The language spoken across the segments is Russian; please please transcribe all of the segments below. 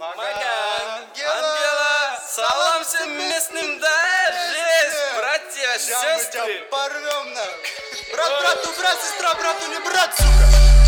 Маган, Ангела, салам всем местным, да, жесть, братья, сестры. Порвем нахуй. Брат брату, брат, сестра брату, не брат, сука.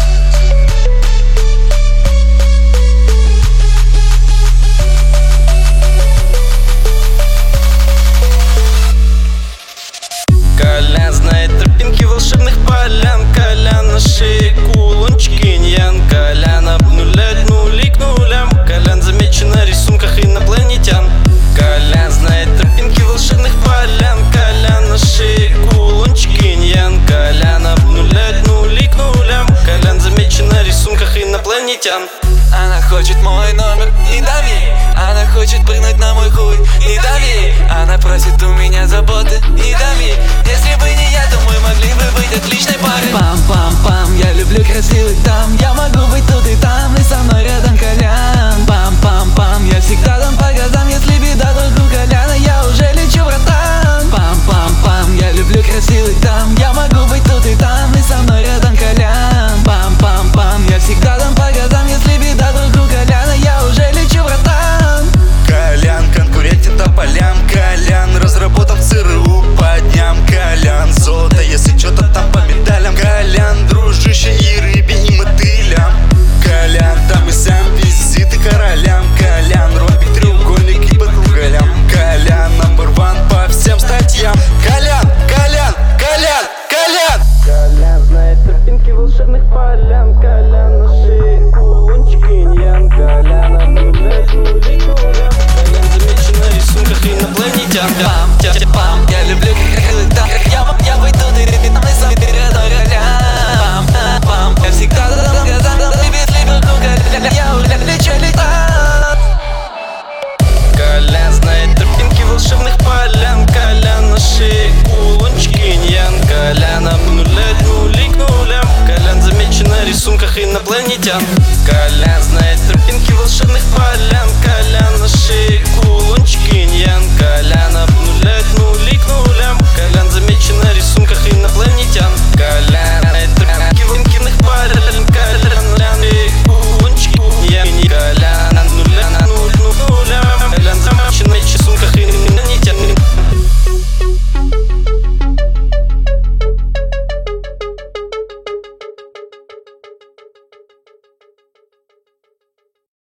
Колян знает тропинки волшебных полян, Колян на шее кулончики иньян, Колян обнуляет нули к нулям, Колян замечен на рисунках инопланетян. Колян знает тропинки волшебных полян, Колян на шее кулончики иньян, Колян обнуляет нули к нулям, Колян замечен на рисунках инопланетян. Она хочет мой номер, не дави. Она хочет прыгнуть на мой хуй, не дави. Она просит у меня заботы, не дави. Если бы не я, то мы могли бы быть отличной парой. Пам-пам-пам, я люблю красивых дам. Я могу быть тут и там, и со мной рядом Колян. Пам-пам-пам, я всегда дам по газам. Если беда только у Коляна, я уже лечу, братан. Пам-пам-пам, я люблю красивых дам. Я могу быть тут и там, и со мной рядом Колян. Пам-пам-пам, я всегда дам по газам. Если беда только у Коляна, я уже лечу, братан. Колян конкурентен тополям, Колян разработан в ЦРУ по дням. Колян золото, если что-то там по медалям. Колян дружище и рыбе, и мотылям. Колян там и сам визиты королям. Колян ромбик, треугольник и по круголям. Колян number one по всем статьям. Колян, Колян, Колян, Колян. Колян знает тропинки волшебных полян, Колян на шее кулончик иньян, Колян обнуляет нули к нулям, Колян замечен на рисунках инопланетян. Пам, я люблю когда я выйду, ты там и сам, ты рядом Колян. Пам, я всегда дам газам, ты без либо Колян, я уже лечу, летаю. Колян знает тропинки волшебных полян, Колян на шее кулончик иньян, Колян обнуляет нули к нулям, Колян замечен на рисунках инопланетян. Колян знает